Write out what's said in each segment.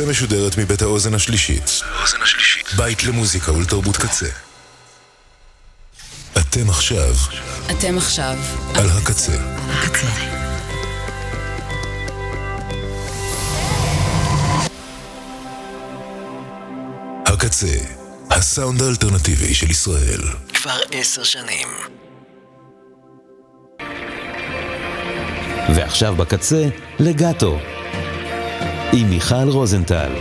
הקצה משודרת מבית האוזן השלישית. בית למוזיקה ולתרבות קצה. אתם עכשיו על הקצה. הקצה, הסאונד האלטרנטיבי של ישראל. כבר 10 שנים. ועכשיו בקצה, לגאטו. עם מיכל רוזנטל.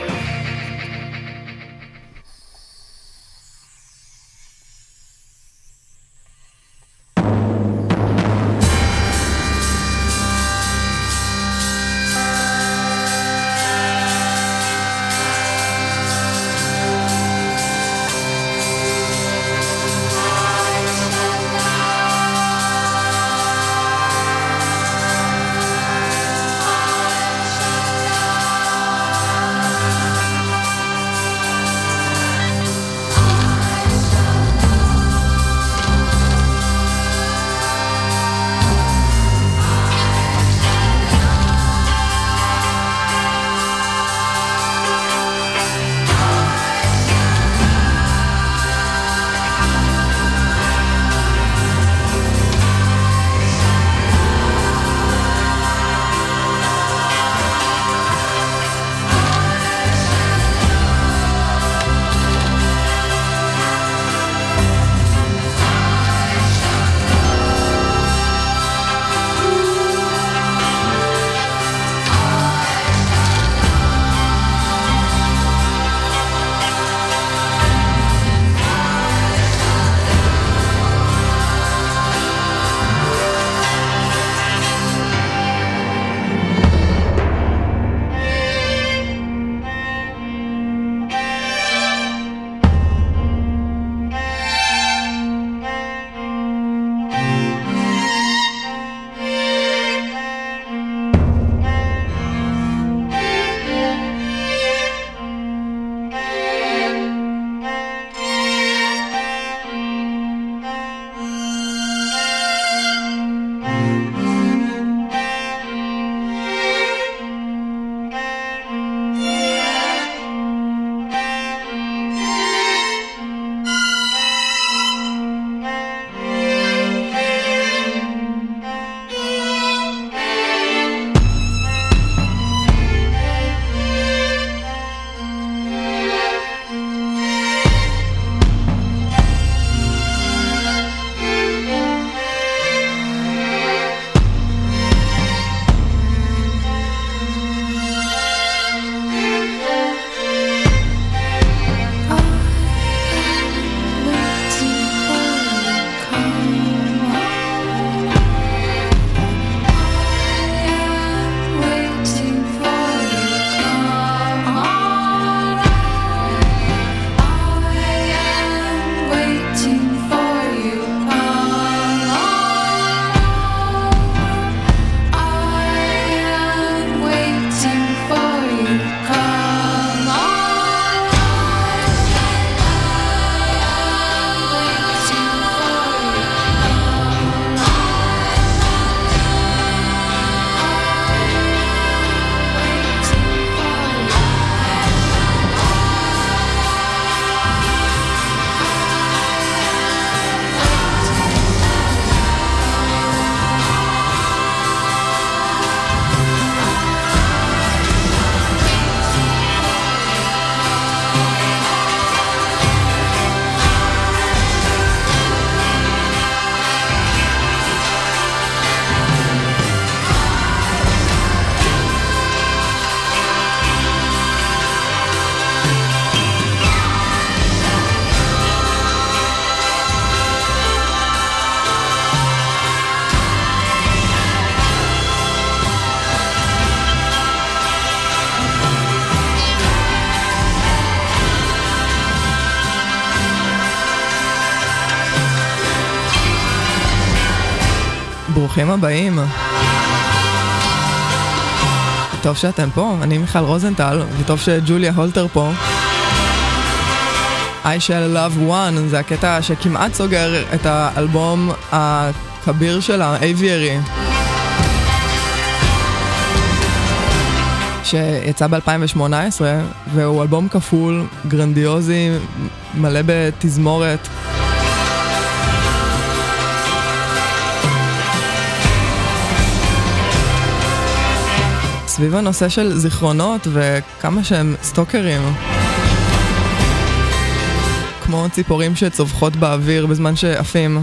ברוכים הבאים. טוב שאתם פה, אני מיכל רוזנטל, וטוב שג'וליה הולטר פה. I Shall Love One, זה הקטע שכמעט סוגר את האלבום הכביר שלה, אייביירי. שיצא ב-2018, והוא אלבום כפול, גרנדיוזי, מלא בתזמורת. סביב הנושא של זיכרונות וכמה שהם סטוקרים. כמו ציפורים שצווחות באוויר בזמן שעפים.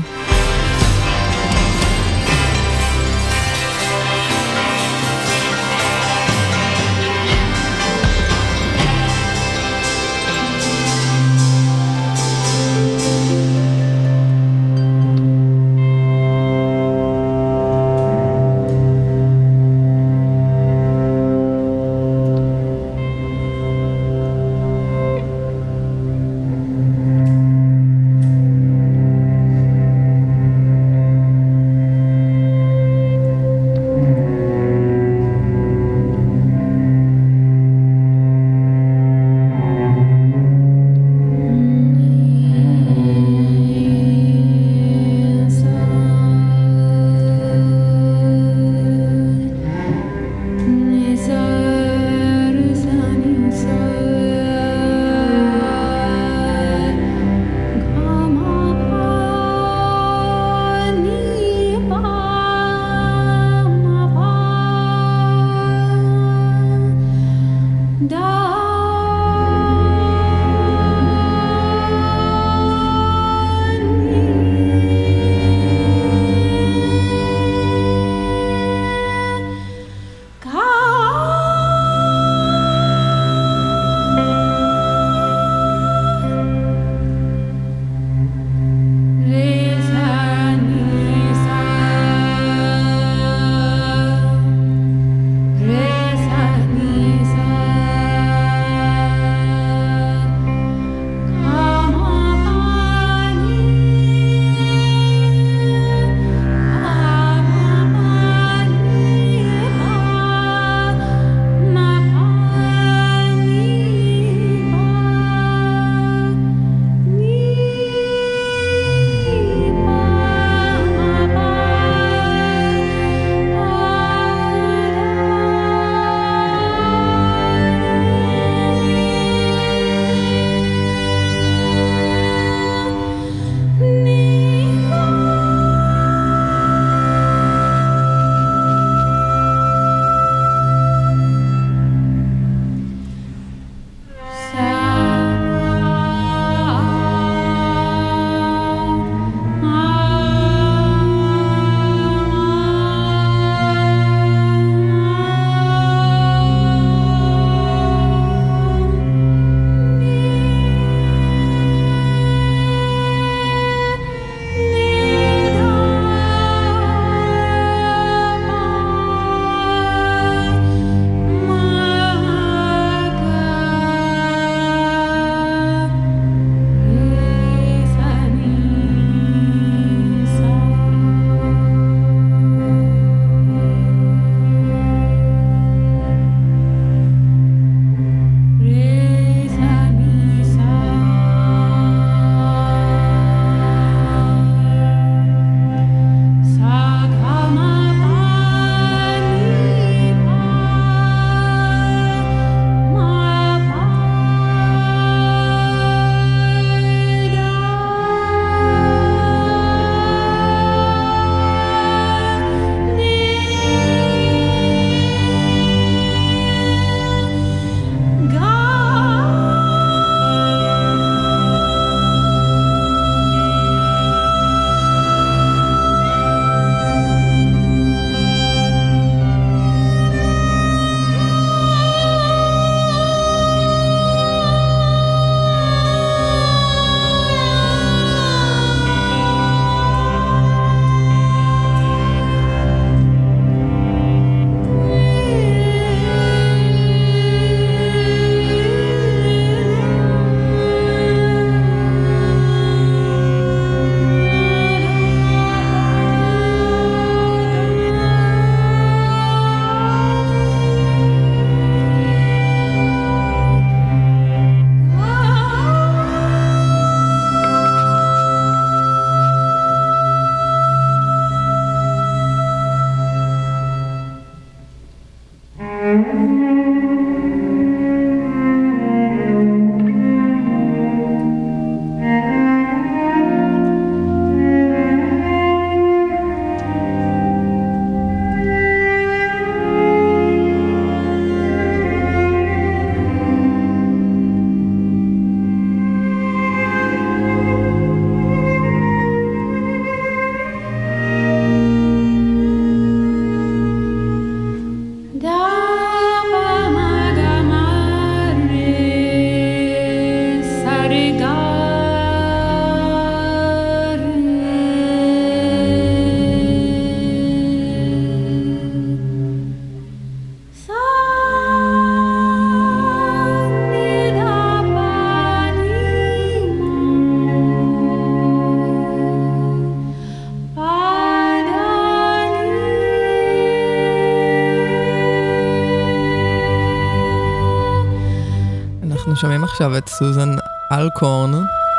שומעים עכשיו את סוזן אלקורן,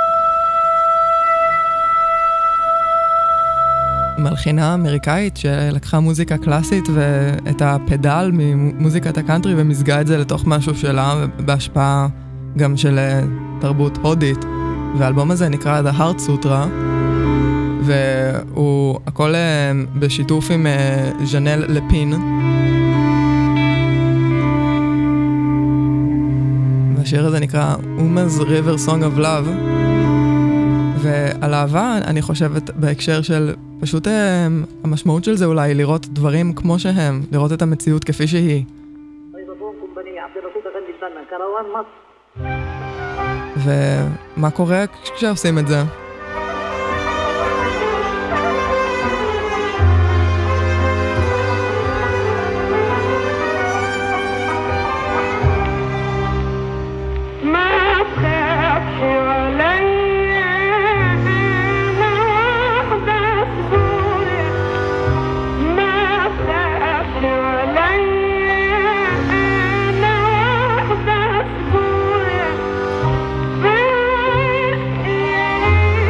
מלחינה אמריקאית שלקחה מוזיקה קלאסית ואת הפדל ממוזיקת הקאנטרי ומזגה את זה לתוך משהו שלה, בהשפעה גם של תרבות הודית. והאלבום הזה נקרא The Heart Sutra, והוא הכל בשיתוף עם ז'נל לפין. והשיר הזה נקרא Uma's River Song of Love. ועל אהבה אני חושבת בהקשר של פשוט המשמעות של זה אולי לראות דברים כמו שהם, לראות את המציאות כפי שהיא. ומה קורה כשעושים את זה? Yeah.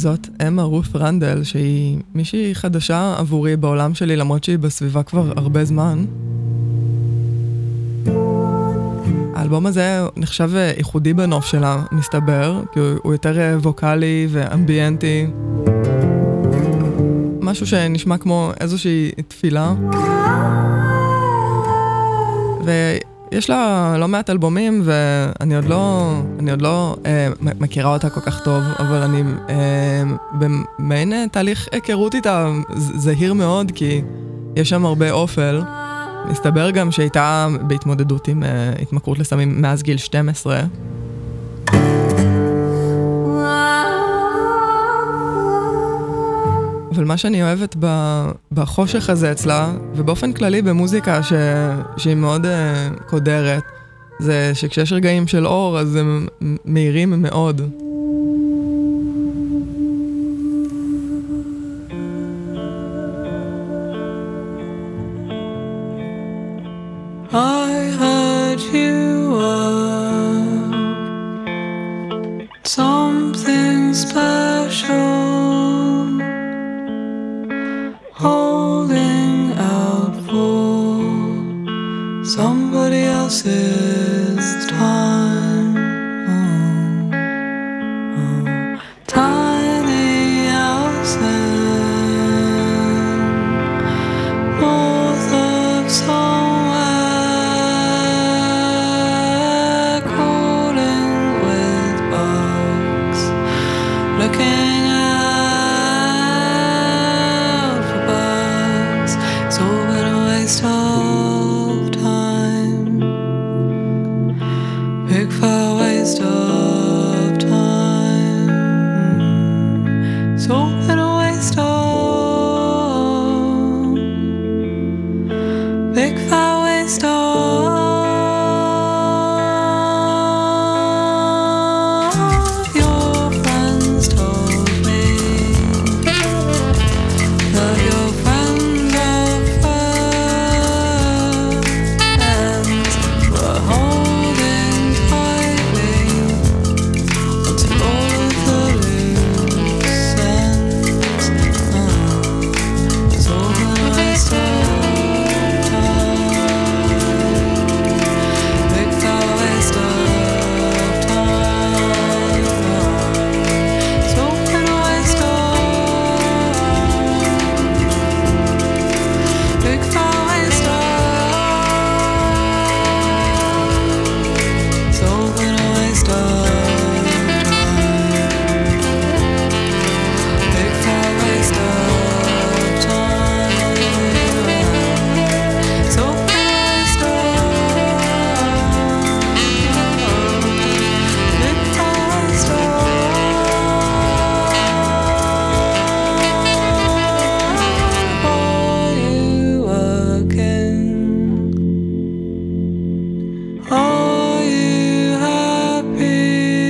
זאת אמה רות רנדל, שהיא מישהי חדשה עבורי בעולם שלי, למרות שהיא בסביבה כבר הרבה זמן. האלבום הזה נחשב ייחודי בנוף שלה, מסתבר, כי הוא יותר ווקלי ואמביינטי. משהו שנשמע כמו איזושהי תפילה. ויש לה לא מעט אלבומים, ואני עוד לא מכירה אותה כל כך טוב, אבל אני במעין תהליך היכרות איתה זהיר מאוד, כי יש שם הרבה אופל. מסתבר גם שהייתה בהתמודדות עם התמכרות לסמים מאז גיל 12. אבל מה שאני אוהבת בחושך הזה אצלה, ובאופן כללי במוזיקה שהיא מאוד קודרת, זה שכשיש רגעים של אור, אז הם מהירים מאוד. I heard you were something special, holding out for somebody else's time. Tiny houses north of somewhere, crawling with bugs, looking out for bugs. It's all been a waste of time, big fat waste of time. It's all been a waste of, big fat waste of. Your friends told me that your friends of friends were holding tightly onto all of the loose ends. It's all been a waste of time, big fat waste of time. It's all been a waste of, big fat waste of. It's all been a waste of time, big fat waste of time. It's all been a waste of, big fat waste of. Are you working? Are you happy?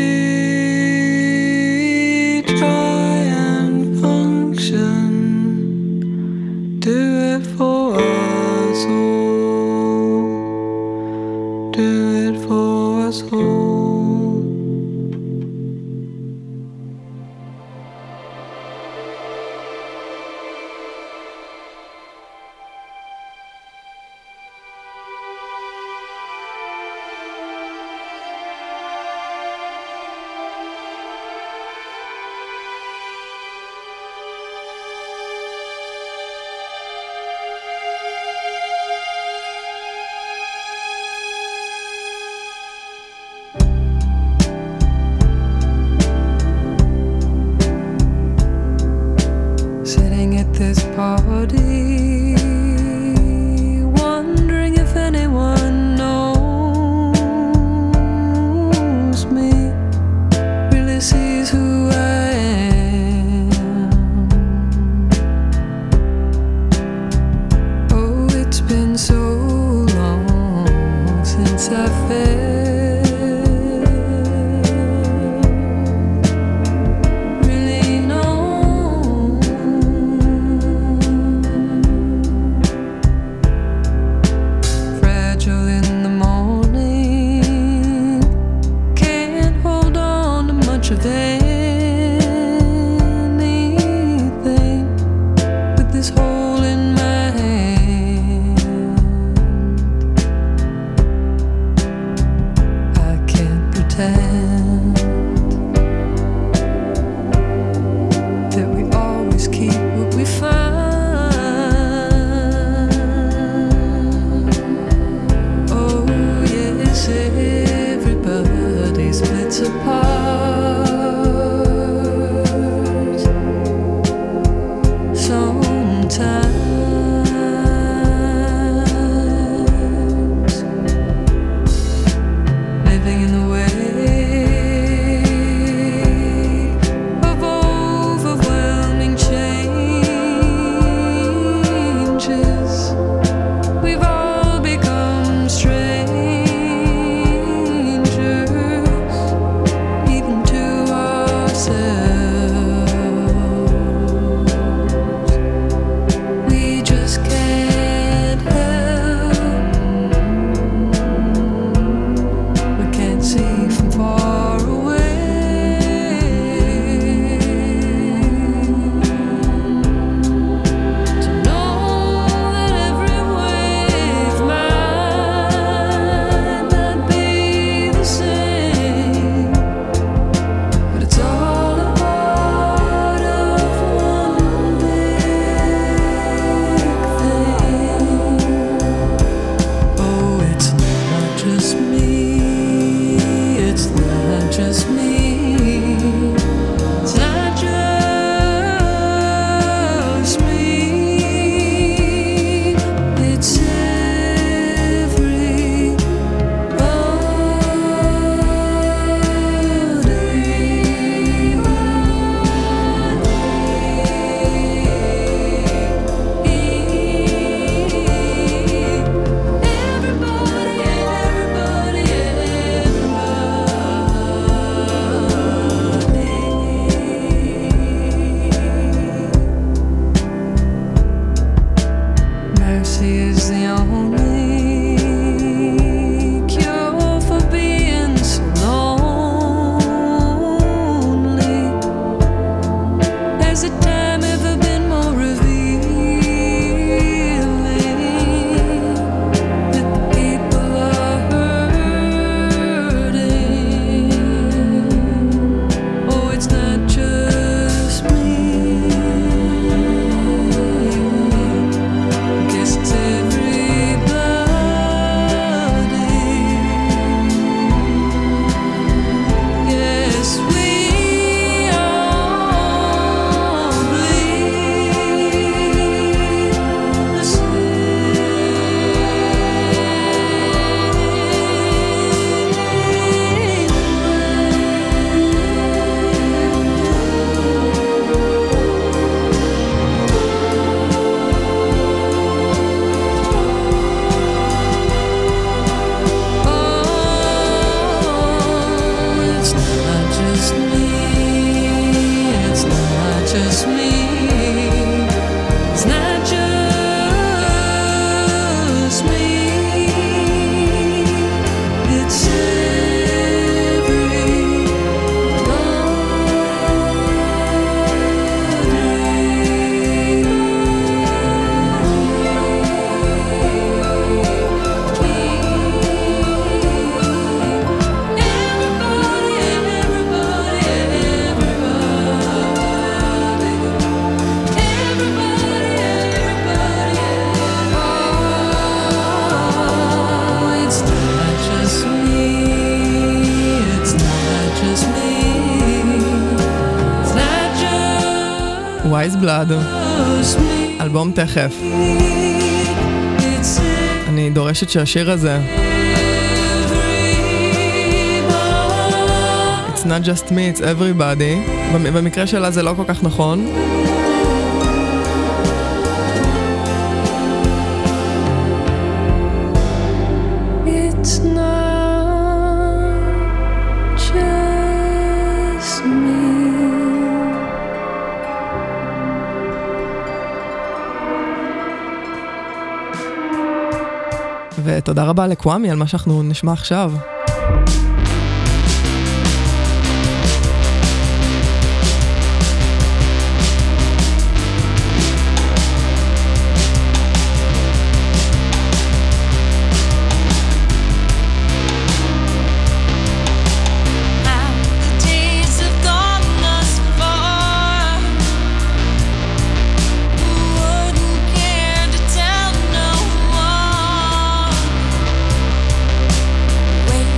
Try and function. Do it for us all. Do it for us all. Sitting at this party, wondering if anyone knows me, really sees who I am. Oh, it's been so long since I felt really known. Wise Blood, אלבום תכף. אני דורשת שהשיר הזה It's not just me, it's everybody. במקרה שלה זה לא כל כך נכון. ותודה רבה לקוואמי על מה שאנחנו נשמע עכשיו. Wait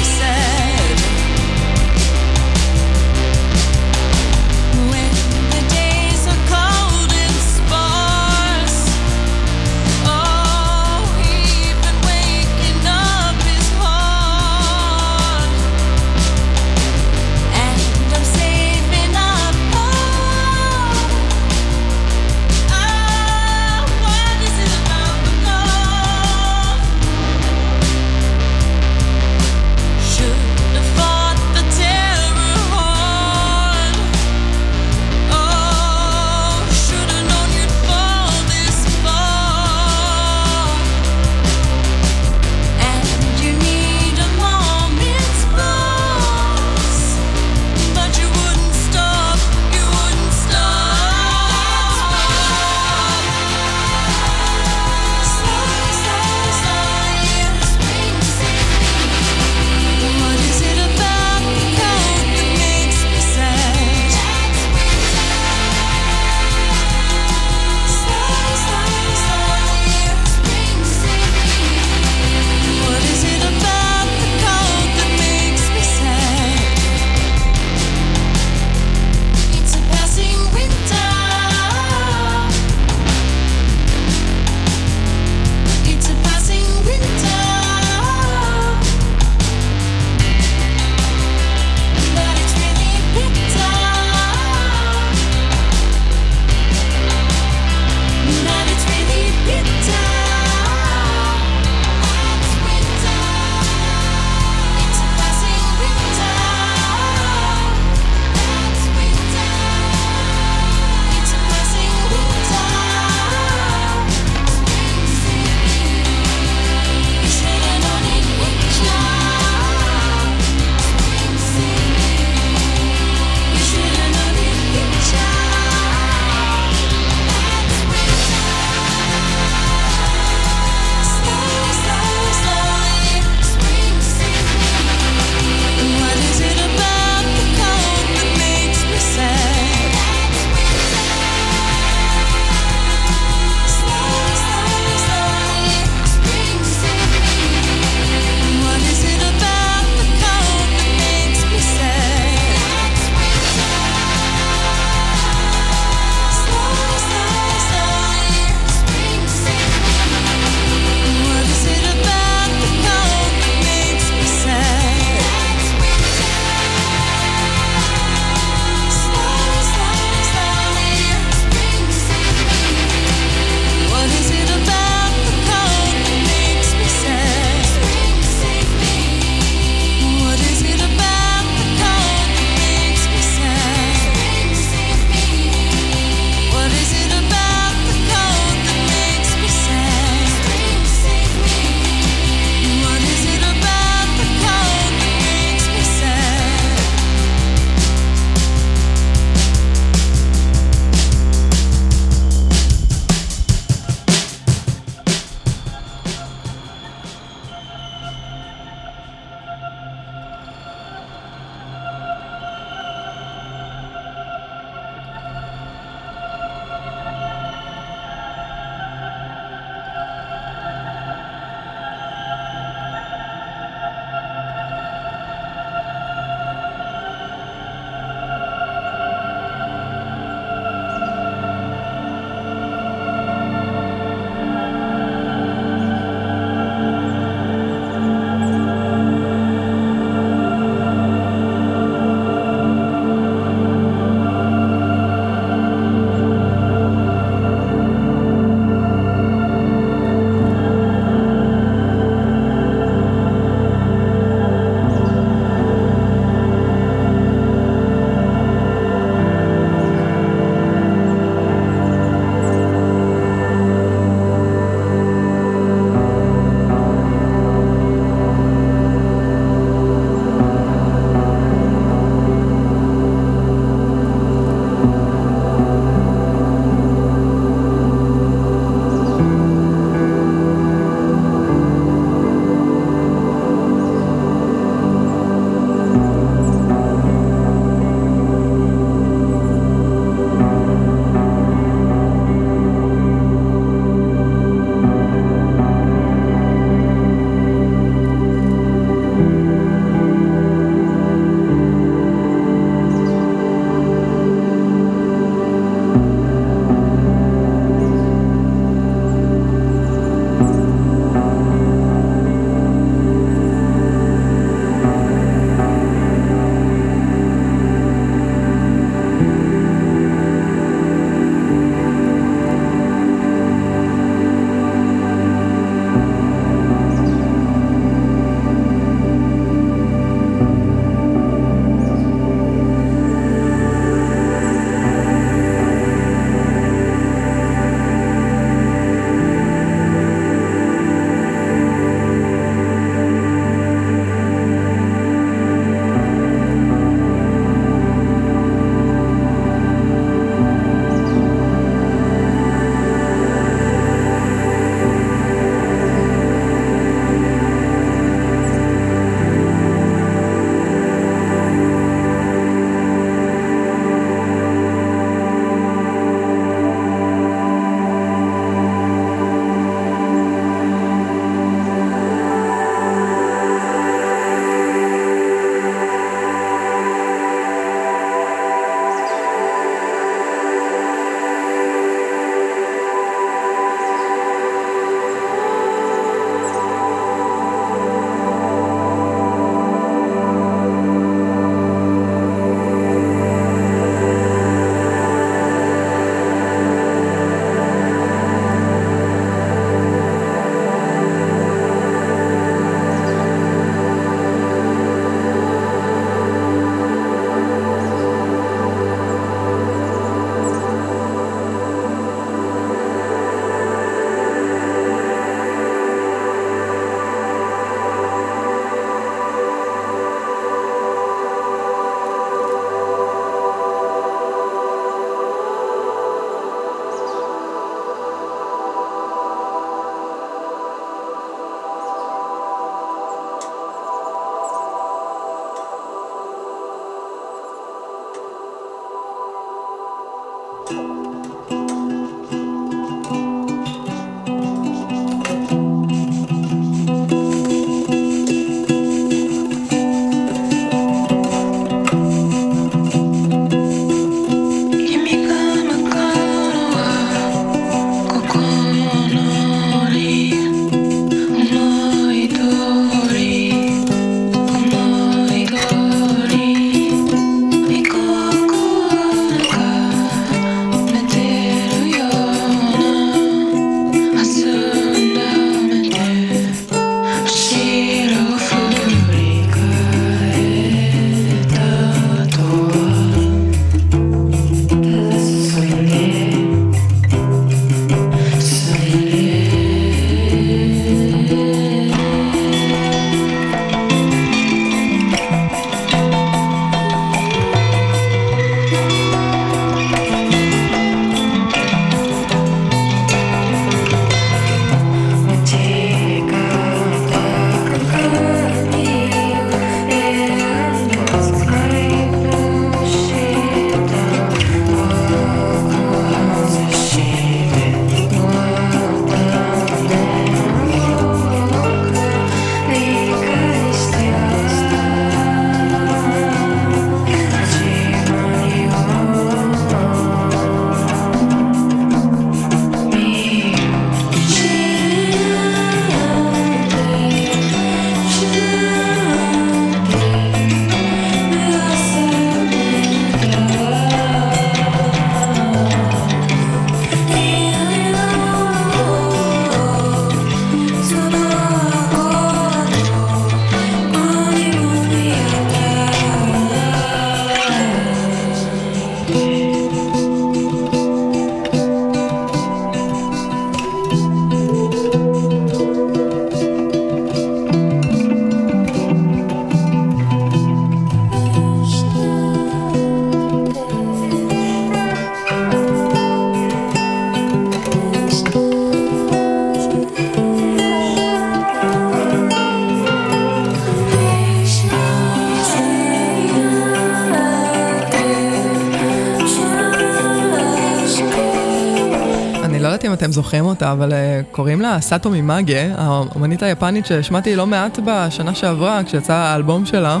אם אתם זוכרים אותה, אבל קוראים לה סאטו מימאגה, האמנית היפנית ששמעתי לא מעט בשנה שעברה כשיצא האלבום שלה.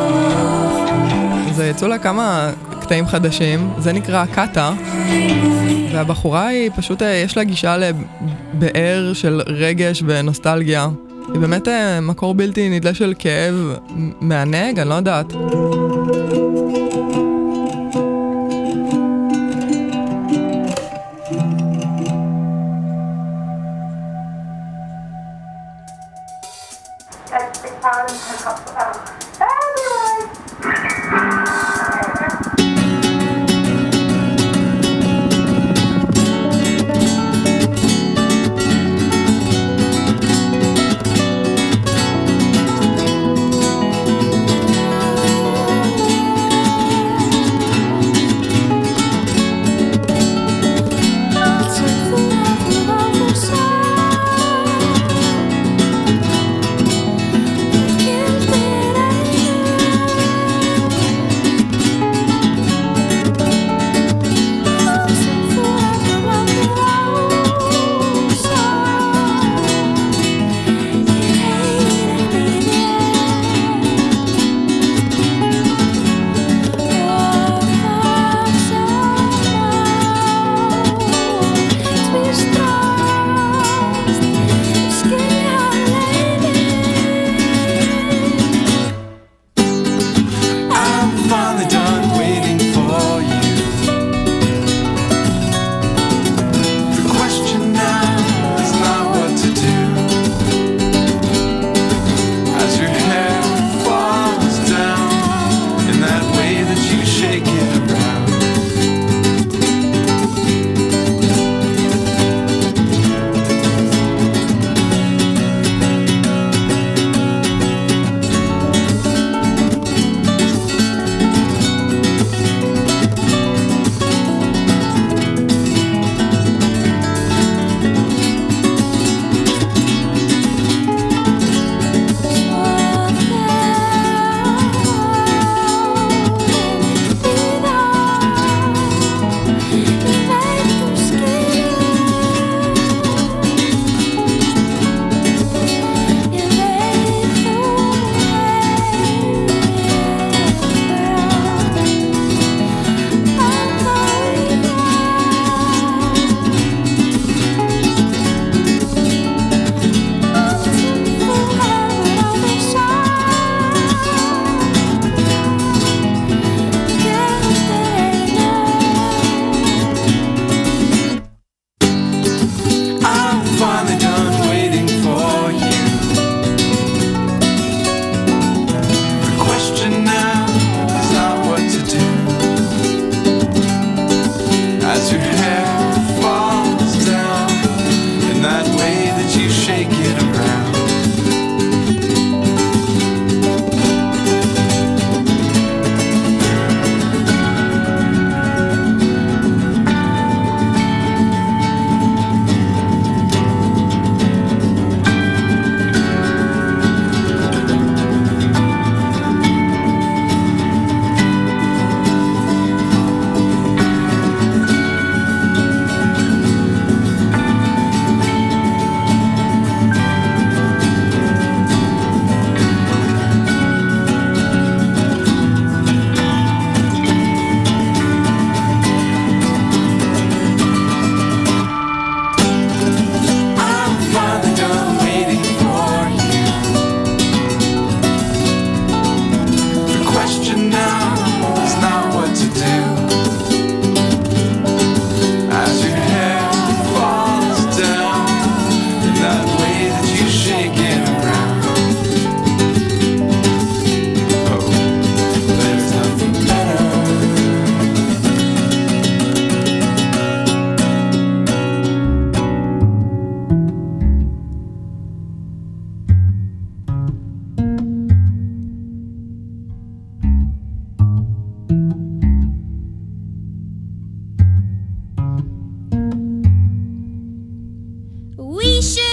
אז יצאו לה כמה קטעים חדשים, זה נקרא קאטה, והבחורה היא פשוט, יש לה גישה לבאר של רגש ונוסטלגיה. היא באמת מקור בלתי נדלה של כאב מענג, אני לא יודעת.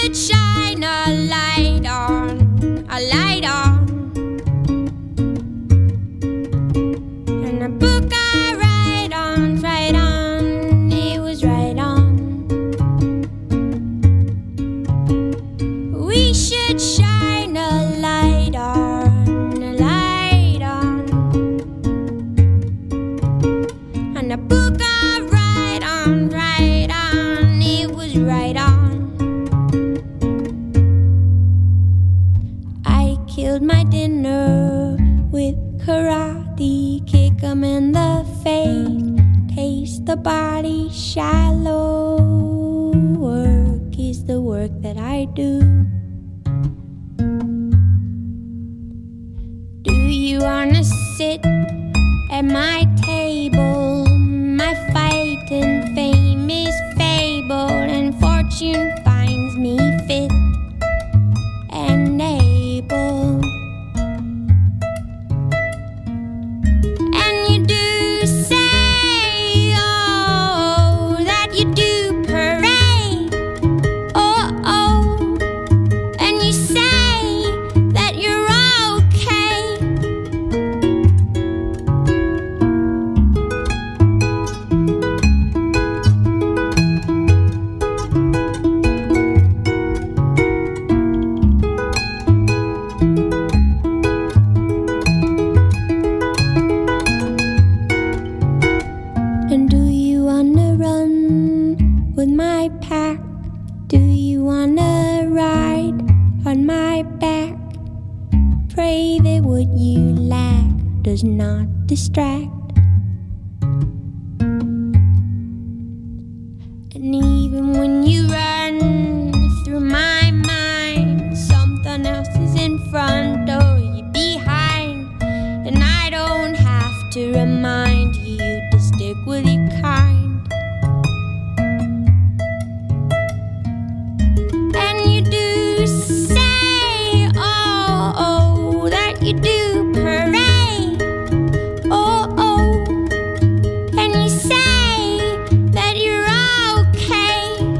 should shine a light on, a light on. And a book I write on, it was right on. We should shine a light on, a light on. And a book I write on, it was right on. I killed my dinner with karate, kick 'em in the face, taste the body shallow. Work is the work that I do. Do you wanna sit at my table? My fight and fame is fable, and fortune finds me fit and able. And you do say, oh, that you do parade, oh, oh, and you say that you're okay. And do you wanna run with my pack? Do you wanna ride on my back? Pray that what you lack does not distract. And even when you run through my mind, something else is in front or you're behind. And I don't have to remind you to stick with your kind. And you do say, oh, oh, that you do parade, oh, oh, and you say that you're okay.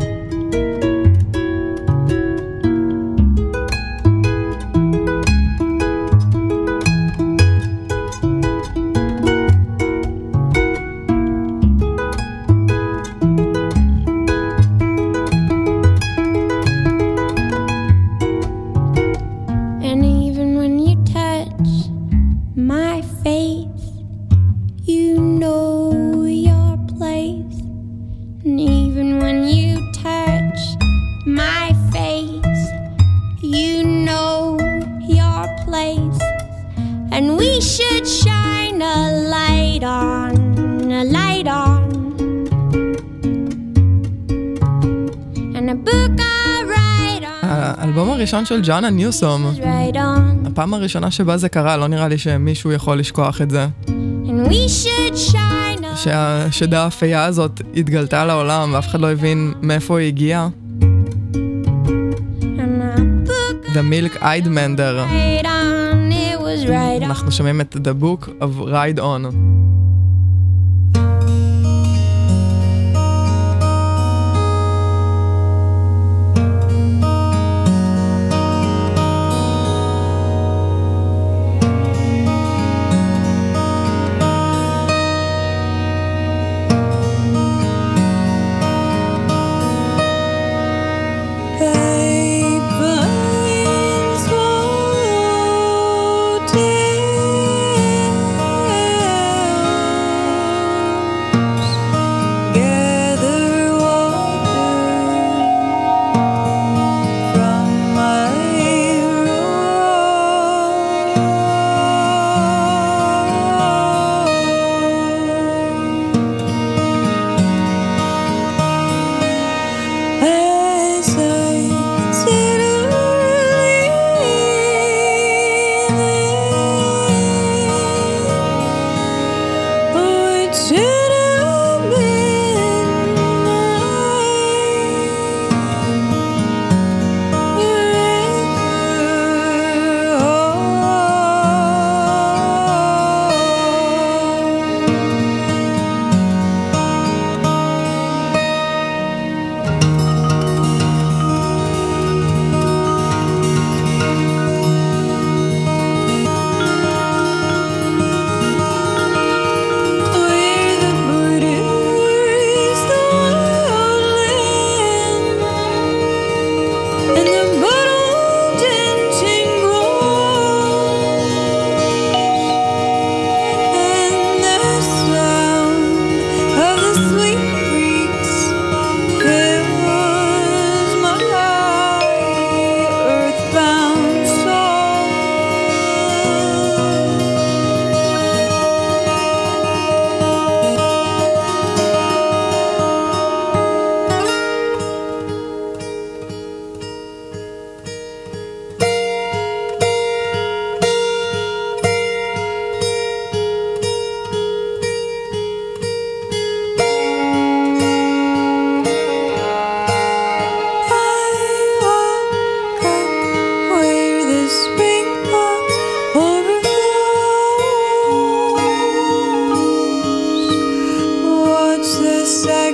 And even when you touch my face, you know your place. And even when you touch my face, you know your place. And we should shine a light on, a light on. And a book I write on, האלבום הראשון של ג'אנה ניוסום, is right on. הפעם הראשונה שבה זה קרה, לא נראה לי שמישהו יכול לשכוח את זה. And we should shine a שהשדה האפייה הזאת התגלתה לעולם ואף אחד לא הבין מאיפה היא הגיעה. and a book The Milk Eyed Mender. right on, it was right on. אנחנו שומעים את The Book of Ride On. Paper and swallowed it.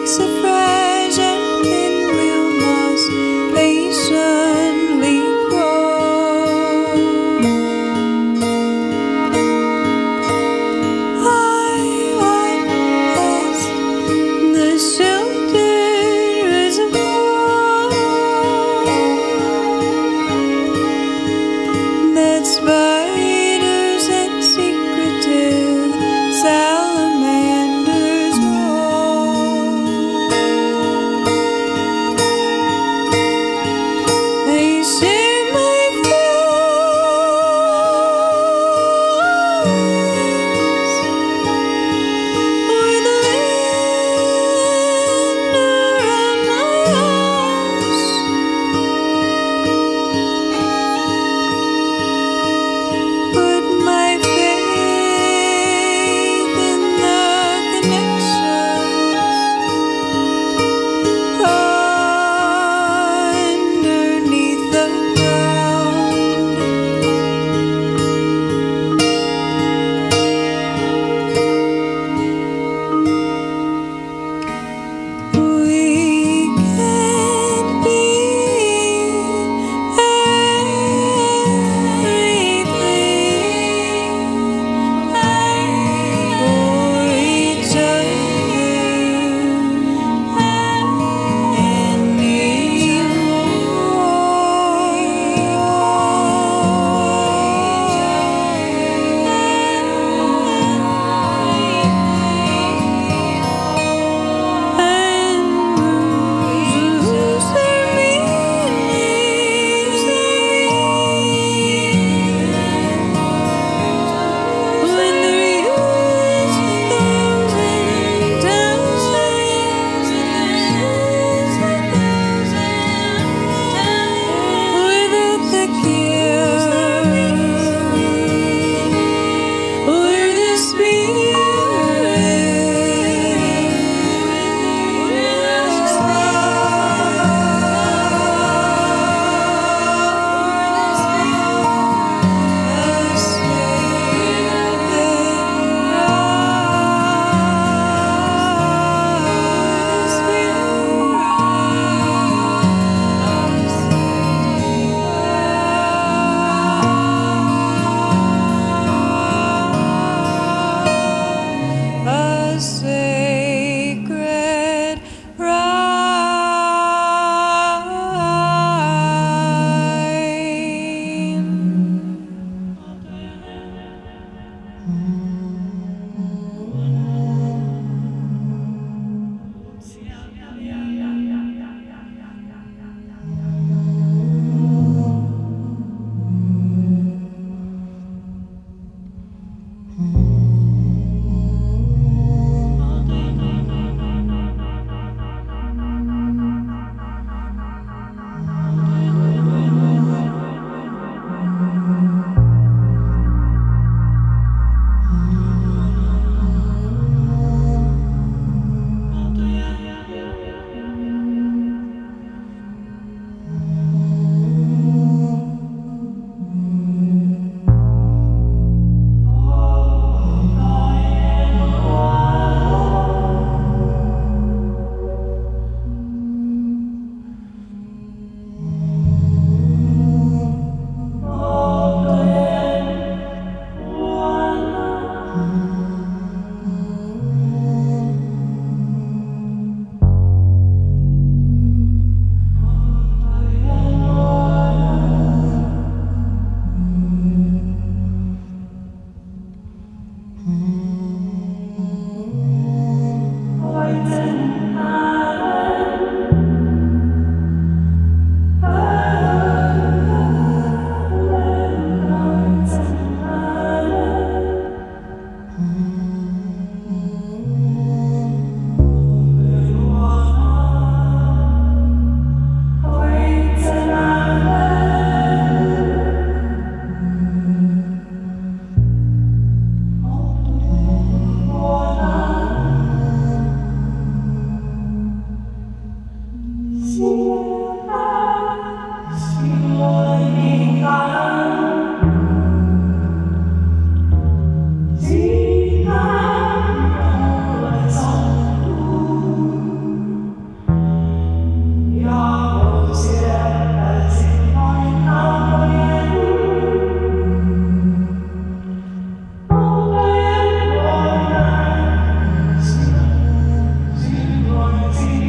fresh and pinwheel moss patiently grow. I was the sheltered reservoir that spiders and secretive salamanders roam. They share my flowers with the land around my house. Put my faith in the connections underneath the ground. We can't be everything for each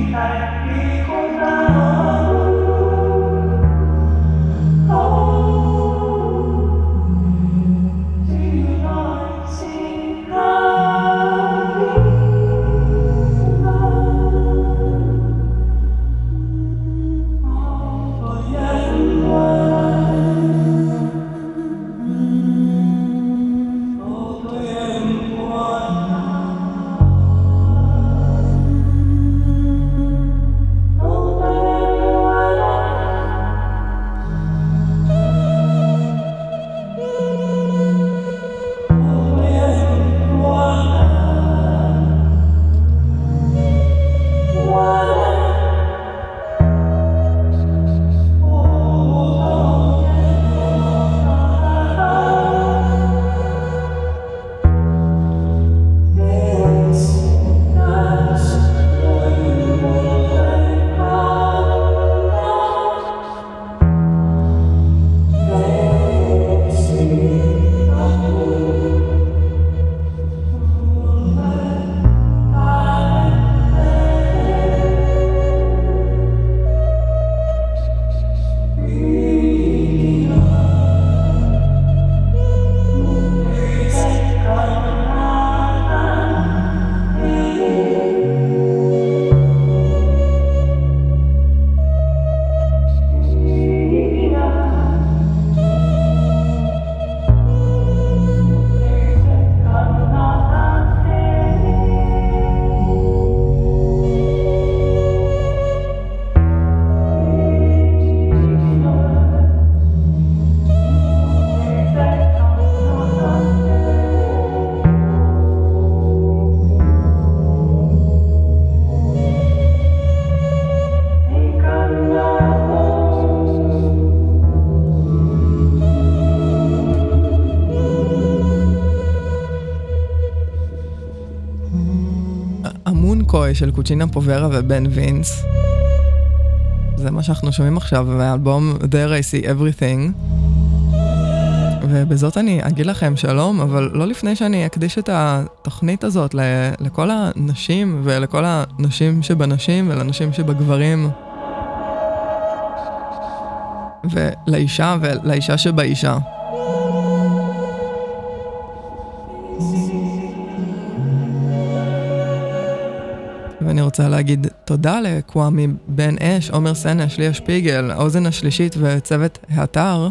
המונקוי של קוצ'ינה פוברה ובן וינס. זה מה שאנחנו שומעים עכשיו באלבום There I See Everything. ובזאת אני אגיד לכם שלום, אבל לא לפני שאני אקדיש את התוכנית הזאת לכל הנשים ולכל הנשים שבנשים ולנשים שבגברים. ולאישה ולאישה שבאישה. ואני רוצה להגיד תודה לקוואמי בן אש, עומר סנש, ליה שפיגל, האוזן השלישית וצוות האתר.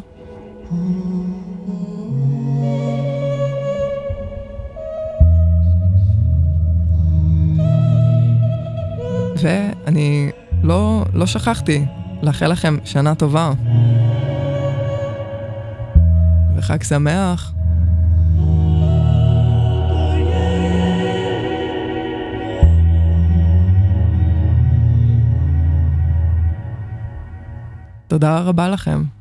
ואני לא שכחתי לאחל לכם שנה טובה. וחג שמח. תודה רבה לכם.